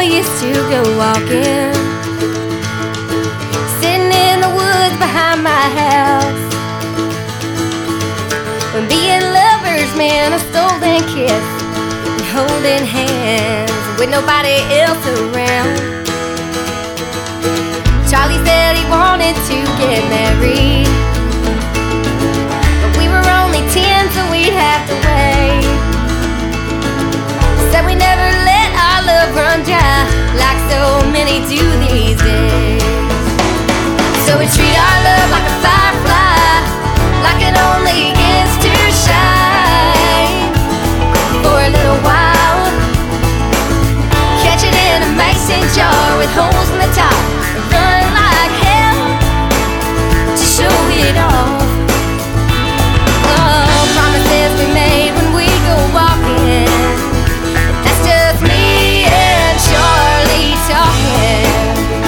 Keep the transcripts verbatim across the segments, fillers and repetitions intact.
used to go walking, sitting in the woods behind my house, when being lovers meant a stolen kiss and holding hands with nobody else around. Charlie said he wanted to get married, but we were only ten, so we'd have to wait. Said we never let our love run dry like so many do these days. So we treat our love like a firefly, like it only gets to shine for a little while. Catch it in a mason jar with holes in the top, run like hell to show it off. Oh, promises we made when we go walking, that's just me and Charlie talking.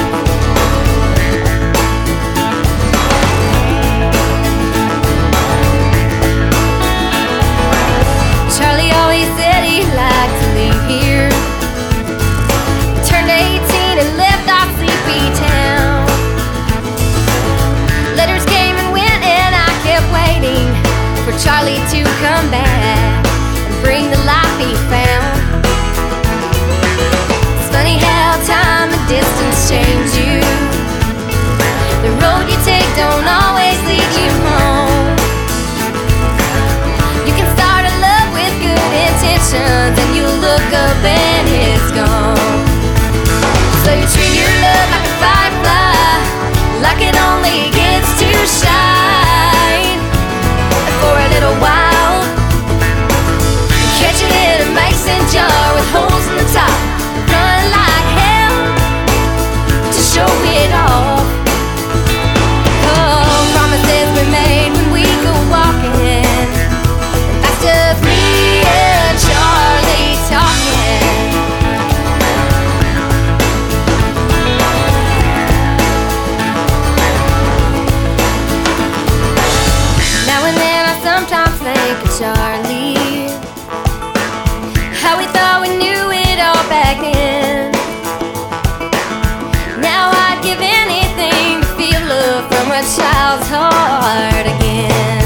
Charlie always said he liked to leave here. He turned eighteen and left our sleepy town. Letters came and went and I kept waiting for Charlie to come back and bring the life he found. It's funny how time and distance change you. The road you take don't always lead you home. You can start a love with good intentions and you look up and it's gone. So you treat your love like a firefly, like it only gets to shine for a little while. Catch it in a mason jar with holes in the top, run like hell to show it off. Oh, promises we made when we go walking, and that's just me and Charlie talking. Now and then I sometimes think of Charlie, how we thought we knew it all back then. Now I'd give anything to feel love from a child's heart again.